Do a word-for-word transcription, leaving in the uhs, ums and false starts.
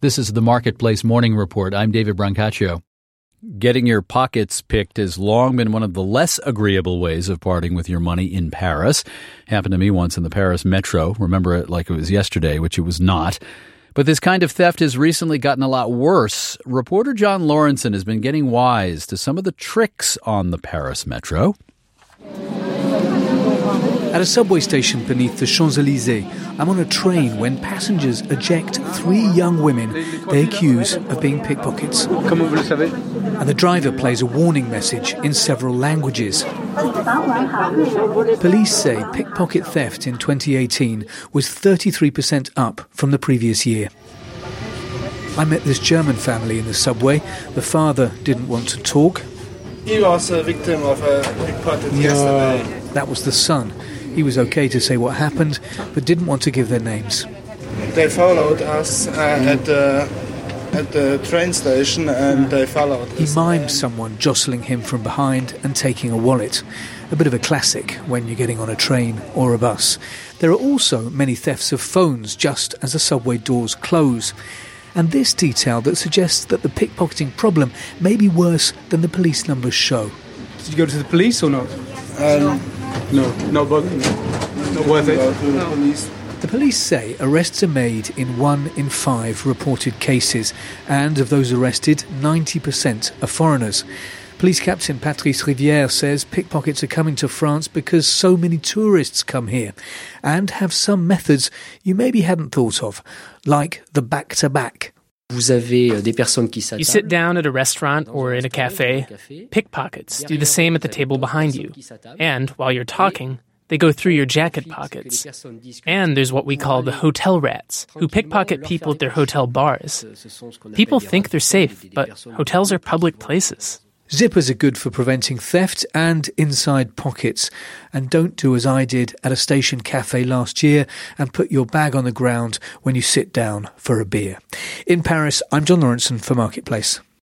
This is the Marketplace Morning Report. I'm David Brancaccio. Getting your pockets picked has long been one of the less agreeable ways of parting with your money in Paris. Happened to me once in the Paris metro. Remember it like it was yesterday, which it was not. But this kind of theft has recently gotten a lot worse. Reporter John Lawrenson has been getting wise to some of the tricks on the Paris metro. At a subway station beneath the Champs-Élysées, I'm on a train when passengers eject three young women they accuse of being pickpockets. And the driver plays a warning message in several languages. Police say pickpocket theft in twenty eighteen was thirty-three percent up from the previous year. I met this German family in the subway. The father didn't want to talk. He was a victim of a pickpocket yesterday. That was the son. He was okay to say what happened, but didn't want to give their names. They followed us uh, at the at the train station, and they followed us. He mimed someone jostling him from behind and taking a wallet. A bit of a classic when you're getting on a train or a bus. There are also many thefts of phones just as the subway doors close. And this detail that suggests that the pickpocketing problem may be worse than the police numbers show. Did you go to the police or not? Um, No, not both. Not worth it. No. Police. The police say arrests are made in one in five reported cases, and of those arrested, ninety percent are foreigners. Police Captain Patrice Rivière says pickpockets are coming to France because so many tourists come here and have some methods you maybe hadn't thought of, like the back-to-back. You sit down at a restaurant or in a cafe. Pickpockets do the same at the table behind you. And while you're talking, they go through your jacket pockets. And there's what we call the hotel rats, who pickpocket people at their hotel bars. People think they're safe, but hotels are public places. Zippers are good for preventing theft and inside pockets. And don't do as I did at a station cafe last year and put your bag on the ground when you sit down for a beer. In Paris, I'm John Lawrenson for Marketplace.